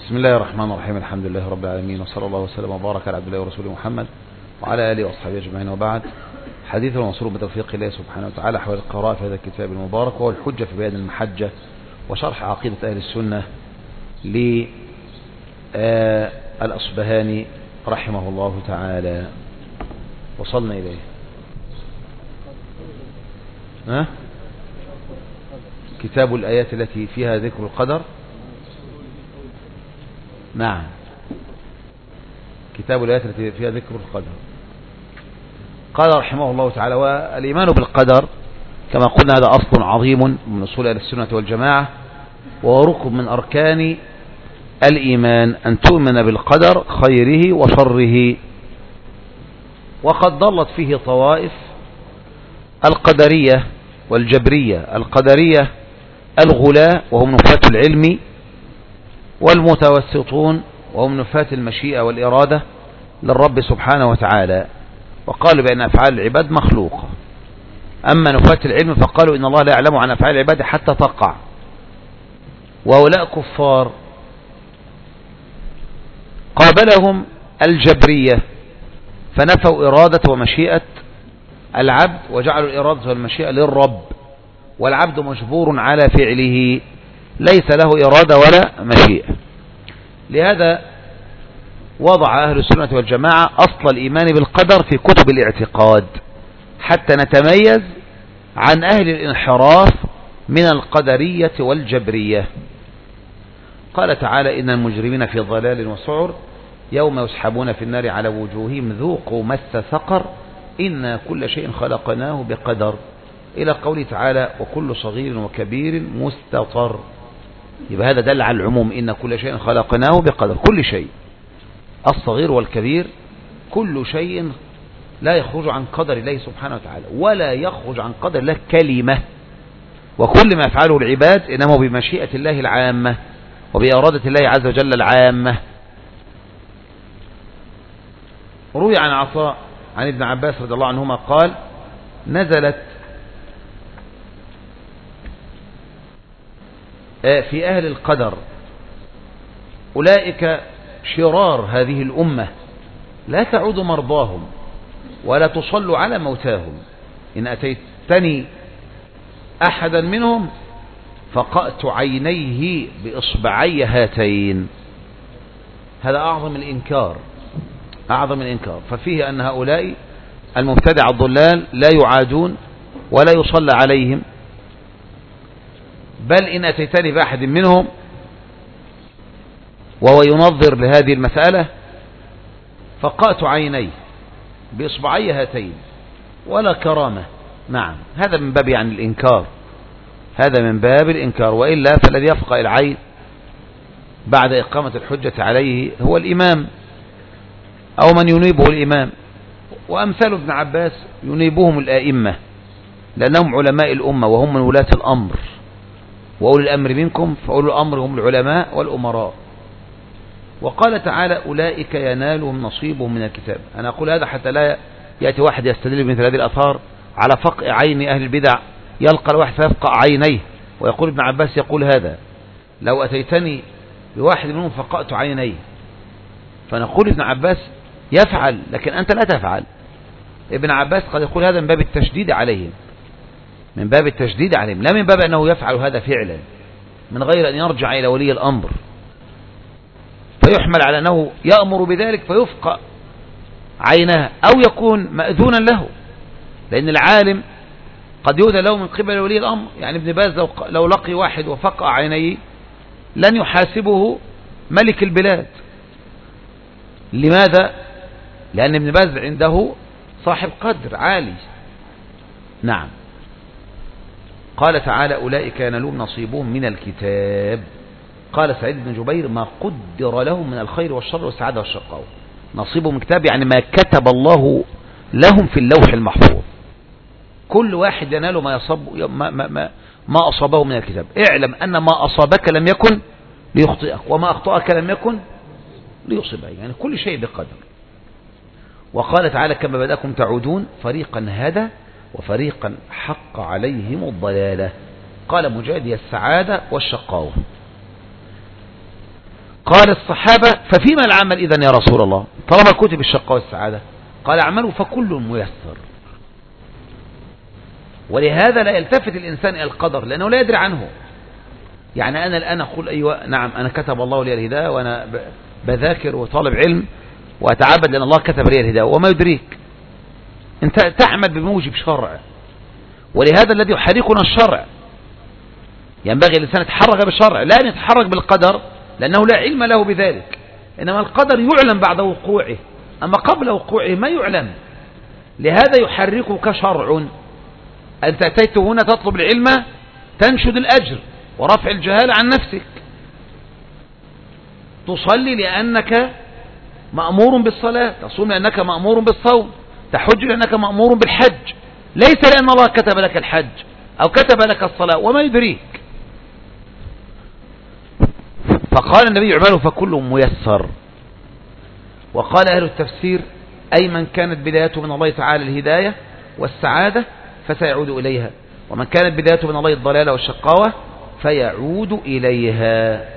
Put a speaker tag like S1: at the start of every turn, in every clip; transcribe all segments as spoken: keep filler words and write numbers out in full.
S1: بسم الله الرحمن الرحيم. الحمد لله رب العالمين، وصلى الله وسلم وبارك على عبد الله ورسوله محمد وعلى آله وأصحابه أجمعين، وبعد. حديث المنصور بتوفيق الله سبحانه وتعالى حول القراءة في هذا الكتاب المبارك، وهو الحجة في بيان المحجة وشرح عقيدة أهل السنة للأصبهاني رحمه الله تعالى. وصلنا إليه ها؟ كتاب الآيات التي فيها ذكر القدر. نعم، كتاب الآيات التي فيها ذكر القدر. قال رحمه الله تعالى: والإيمان بالقدر كما قلنا هذا أصل عظيم من أصول أهل السنة والجماعة، وهو ركن من أركان الإيمان، أن تؤمن بالقدر خيره وشره. وقد ضلت فيه طوائف: القدرية والجبرية. القدرية الغلاة وهم نفاة العلم، والمتوسطون وهم نفاة المشيئة والإرادة للرب سبحانه وتعالى، وقالوا بأن أفعال العباد مخلوقة. أما نفاة العلم فقالوا إن الله لا يعلم عن أفعال العباد حتى تقع. وهؤلاء كفار. قابلهم الجبرية فنفوا إرادة ومشيئة العبد، وجعلوا الإرادة والمشيئة للرب، والعبد مجبور على فعله، ليس له إرادة ولا مشيئة. لهذا وضع أهل السنة والجماعة أصل الإيمان بالقدر في كتب الاعتقاد، حتى نتميز عن أهل الانحراف من القدرية والجبرية. قال تعالى: إن المجرمين في ضلال وسعر يوم يسحبون في النار على وجوههم ذوقوا مس سقر إنا كل شيء خلقناه بقدر، إلى قوله تعالى: وكل صغير وكبير مستطر. يبقى هذا دل على العموم، إن كل شيء خلقناه بقدر. كل شيء، الصغير والكبير، كل شيء لا يخرج عن قدر الله سبحانه وتعالى، ولا يخرج عن قدر الله كلمة. وكل ما يفعله العباد إنما بمشيئة الله العامة وبإرادة الله عز وجل العامة. روي عن عطاء عن ابن عباس رضي الله عنهما قال: نزلت في أهل القدر أولئك شرار هذه الأمة لا تعود مرضاهم ولا تصل على موتاهم، إن أتيتني أحدا منهم فقأت عينيه بإصبعي هاتين. هذا أعظم الإنكار، أعظم الإنكار. ففيه أن هؤلاء المبتدع الضلال لا يعادون ولا يصلى عليهم، بل إن أتيتني بأحد منهم وهو ينظر لهذه المسألة فقأت عينيه بإصبعي هاتين ولا كرامة. نعم، هذا من باب يعني الإنكار، هذا من باب الإنكار. وإلا فالذي يفقأ العين بعد إقامة الحجة عليه هو الإمام، أو من ينيبه الإمام. وأمثال ابن عباس ينيبهم الآئمة، لأنهم علماء الأمة وهم من ولاة الأمر، وأولي الأمر منكم فأولي الأمر هم العلماء والأمراء. وقال تعالى: أولئك ينالهم نصيبهم من الكتاب. أنا أقول هذا حتى لا يأتي واحد يستدل بمثل هذه الأثار على فقع عين أهل البدع، يلقى الواحد فيفقع عينيه. ويقول ابن عباس يقول هذا: لو أتيتني بواحد منهم فقأت عينيه. فنقول ابن عباس يفعل، لكن أنت لا تفعل. ابن عباس قد يقول هذا من باب التشديد عليهم، من باب التشديد عليهم، لا من باب أنه يفعل هذا فعلا من غير أن يرجع إلى ولي الأمر، فيحمل على أنه يأمر بذلك فيفقأ عينها، أو يكون مأذونا له، لأن العالم قد يؤذى له من قبل ولي الأمر. يعني ابن باز لو, لو لقي واحد وفقأ عينيه لن يحاسبه ملك البلاد. لماذا؟ لأن ابن باز عنده صاحب قدر عالي. نعم. قال تعالى: أولئك ينالون نصيبهم من الكتاب. قال سعيد بن جبير: ما قدر لهم من الخير والشر والسعادة والشقاوة. نصيبهم من الكتاب يعني ما كتب الله لهم في اللوح المحفوظ. كل واحد ينال ما يصب ما, ما, ما, ما أصابه من الكتاب. اعلم أن ما أصابك لم يكن ليخطئك، وما أخطأك لم يكن ليصيبك، يعني كل شيء بقدر. وقال تعالى: كما بدأكم تعودون فريقا هدى وفريقا حق عليهم الضلالة. قال مجاهد: السعادة والشقاوة. قال الصحابة ففيما العمل إذن يا رسول الله طالما كتب الشقاء والسعادة؟ قال اعملوا فكل ميسر. ولهذا لا يلتفت الإنسان إلى القدر لأنه لا يدري عنه. يعني أنا الآن أقول أيوة نعم أنا كتب الله لي الهداية وأنا بذاكر وطالب علم وأتعبد لأن الله كتب لي الهداية وما يدريك. أنت تعمل بموجب شرع، ولهذا الذي يحركنا الشرع. ينبغي الإنسان يتحرك بالشرع لا أن يتحرك بالقدر لأنه لا علم له بذلك. إنما القدر يعلم بعد وقوعه، أما قبل وقوعه ما يعلم. لهذا يحركك شرع. أنت أتيت هنا تطلب العلم تنشد الأجر ورفع الجهال عن نفسك، تصلي لأنك مأمور بالصلاة، تصوم لأنك مأمور بالصوم، تحج لأنك مأمور بالحج، ليس لأن الله كتب لك الحج أو كتب لك الصلاة وما يدريك. فقال النبي اعملوا فكل ميسر. وقال أهل التفسير أي من كانت بدايته من الله تعالى الهداية والسعادة فسيعود إليها، ومن كانت بدايته من الله الضلالة والشقاوة فيعود إليها.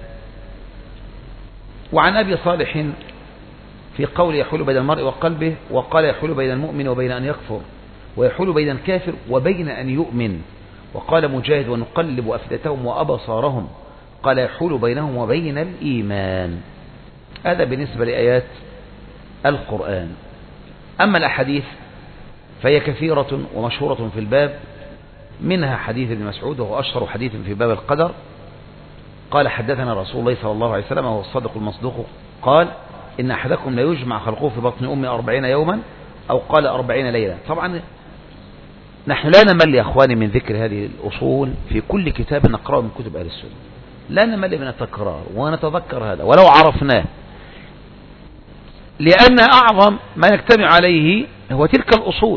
S1: وعن أبي صالح في قول يحول بين المرء وقلبه وقال يحول بين المؤمن وبين أن يكفر ويحول بين الكافر وبين أن يؤمن. وقال مجاهد ونقلب أفئدتهم وأبصارهم قال يحول بينهم وبين الإيمان. هذا بالنسبة لآيات القرآن. أما الأحاديث فهي كثيرة ومشهورة في الباب، منها حديث ابن مسعود وهو أشهر حديث في باب القدر. قال حدثنا رسول الله صلى الله عليه وسلم وهو الصادق المصدوق قال إن أحدكم لا يجمع خلقه في بطن أمه أربعين يوما أو قال أربعين ليلة. طبعا نحن لا نمل يا أخواني من ذكر هذه الأصول في كل كتاب نقرأه من كتب أهل السنة، لا نمل من التكرار ونتذكر هذا ولو عرفناه، لأن أعظم ما يجتمع عليه هو تلك الأصول،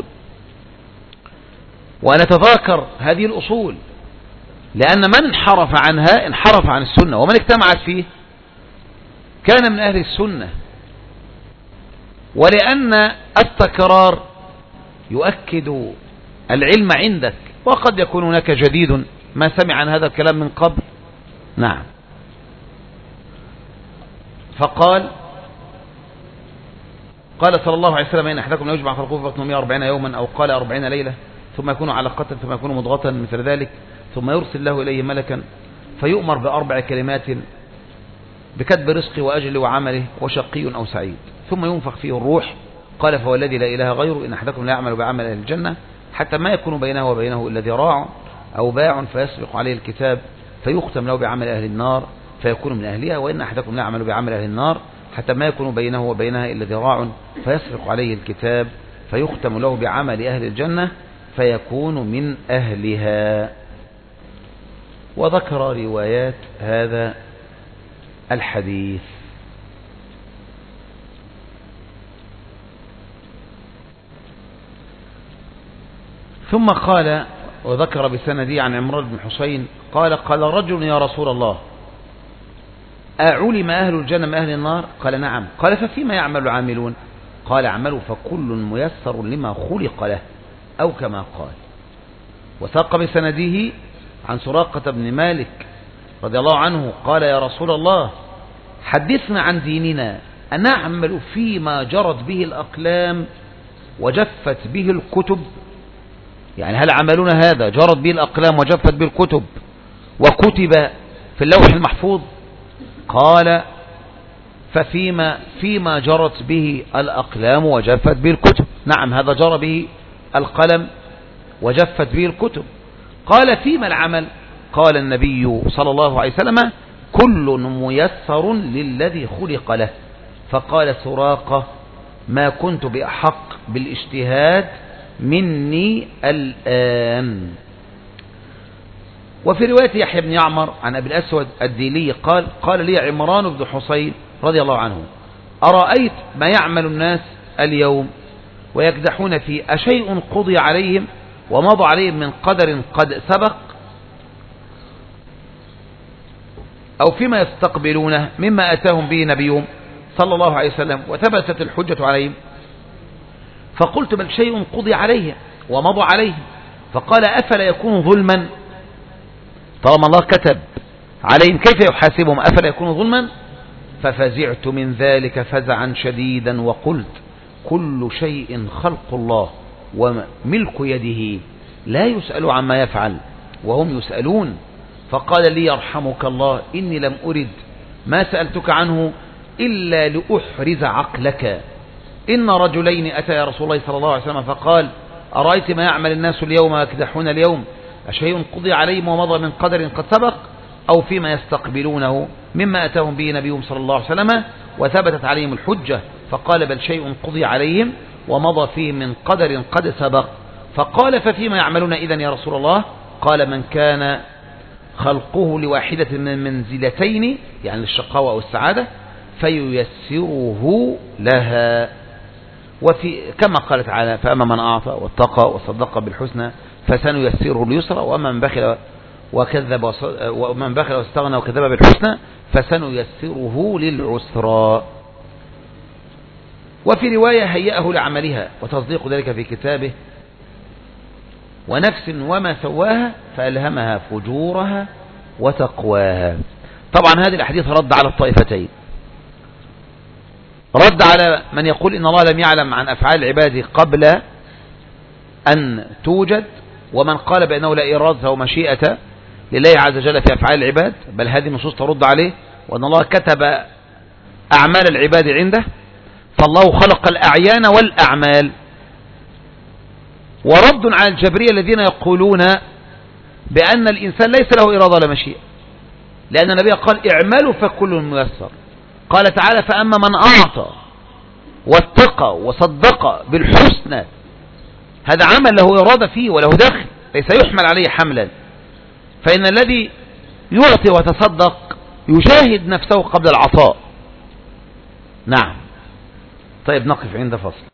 S1: ونتذاكر هذه الأصول، لأن من انحرف عنها انحرف عن السنة، ومن اجتمعت فيه كان من أهل السنة. ولأن التكرار يؤكد العلم عندك، وقد يكون هناك جديد ما سمع عن هذا الكلام من قبل. نعم. فقال قال صلى الله عليه وسلم إن أحدكم لا يجمع خلقه في بطن أمه أربعين يوما أو قال أربعين ليلة ثم يكون علقة ثم يكون مضغة مثل ذلك ثم يرسل له إليه ملكا فيؤمر بأربع كلمات بكتب رزقه وأجله وعمله وشقي أو سعيد ثم ينفخ فيه الروح. قال فوالذي لا إله غيره إن أحدكم لا يعمل بعمل أهل الجنة حتى ما يكون بينه وبينه إلا ذراع أو باع فيسبق عليه الكتاب فيختم له بعمل أهل النار فيكون من أهلها، وإن أحدكم لا يعمل بعمل أهل النار حتى ما يكون بينه وبينها إلا ذراع فيسبق عليه الكتاب فيختم له بعمل أهل الجنة فيكون من أهلها. وذكر روايات هذا الحديث. ثم قال وذكر بسندي عن عمران بن حسين قال قال رجل يا رسول الله أعلم أهل الجنة من أهل النار؟ قال نعم. قال ففيما يعمل العاملون؟ قال اعملوا فكل ميسر لما خلق له أو كما قال. وثاق بسنده عن سراقة بن مالك رضي الله عنه قال يا رسول الله حدثنا عن ديننا أنعمل فيما جرت به الأقلام وجفت به الكتب؟ يعني هل عملنا هذا جرت به الأقلام وجفت به الكتب وكتب في اللوح المحفوظ؟ قال ففيما فيما جرت به الأقلام وجفت به الكتب. نعم هذا جرى به القلم وجفت به الكتب. قال فيما العمل؟ قال النبي صلى الله عليه وسلم كل ميسر للذي خلق له. فقال سراقة ما كنت بأحق بالاجتهاد مني الآن. وفي رواية يحيى بن يعمر عن أبي الأسود الديلي قال قال لي عمران بن حسين رضي الله عنه أرأيت ما يعمل الناس اليوم ويكدحون فيه أشيء قضي عليهم ومضى عليهم من قدر قد سبق أو فيما يستقبلونه مما أتاهم به نبيهم صلى الله عليه وسلم وثبتت الحجة عليهم؟ فقلت بل شيء قضي عليه ومضى عليه. فقال أفلا يكون ظلما؟ طالما الله كتب عليهم كيف يحاسبهم؟ أفلا يكون ظلما؟ ففزعت من ذلك فزعا شديدا وقلت كل شيء خلق الله وملك يده لا يسأل عما يفعل وهم يسألون. فقال لي يرحمك الله إني لم أرد ما سألتك عنه إلا لأحرز عقلك. إن رجلين أتى يا رسول الله صلى الله عليه وسلم فقال أرأيت ما يعمل الناس اليوم ويكدحون اليوم أشيء قضي عليهم ومضى من قدر قد سبق أو فيما يستقبلونه مما أتاهم به نبيهم صلى الله عليه وسلم وثبتت عليهم الحجة. فقال بل شيء قضي عليهم ومضى فيهم من قدر قد سبق. فقال ففيما يعملون إذن يا رسول الله؟ قال من كان خلقه لواحدة من المنزلتين يعني للشقاوة أو السعادة فييسره لها. وفي كما قال تعالى فأما من أعطى واتقى وصدق بالحسنى فسنيسره لليسرى وأما من بخل وكذب ومن بخل واستغنى وكذب بالحسنى فسنيسره للعسرى. وفي رواية هيأه لعملها وتصديق ذلك في كتابه ونفس وما سواها فألهمها فجورها وتقواها. طبعا هذه الأحاديث رد على الطائفتين، رد على من يقول إن الله لم يعلم عن أفعال العباد قبل أن توجد، ومن قال بأنه لا إرادة ومشيئة لله عز وجل في أفعال العباد، بل هذه النصوص ترد عليه وأن الله كتب أعمال العباد عنده، فالله خلق الأعيان والأعمال. ورد على الجبرية الذين يقولون بأن الإنسان ليس له إرادة ولا مشيئة، لأن النبي قال اعملوا فكل ميسر. قال تعالى فأما من أعطى واتقى وصدق بالحسنى، هذا عمل له إرادة فيه وله دخل ليس يحمل عليه حملا. فإن الذي يعطي وتصدق يجاهد نفسه قبل العطاء. نعم. طيب نقف عند فصل.